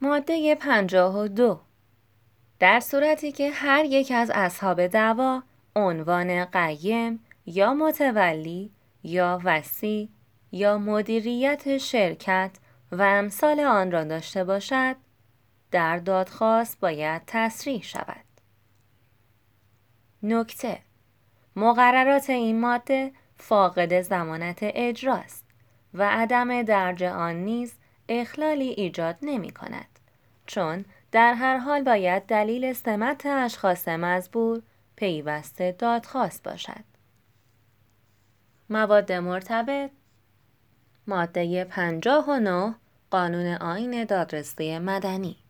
ماده 52. در صورتی که هر یک از اصحاب دعوا عنوان قیم یا متولی یا وصی یا مدیریت شرکت و امثال آن را داشته باشد، در دادخواست باید تصریح شود. نکته: مقررات این ماده فاقد ضمانت اجراست و عدم درج آن نیز اخلالی ایجاد نمی کند، چون در هر حال باید دلیل سمت اشخاص مزبور پیوسته دادخواست باشد. مواد مرتبط: ماده 59 قانون آیین دادرسی مدنی.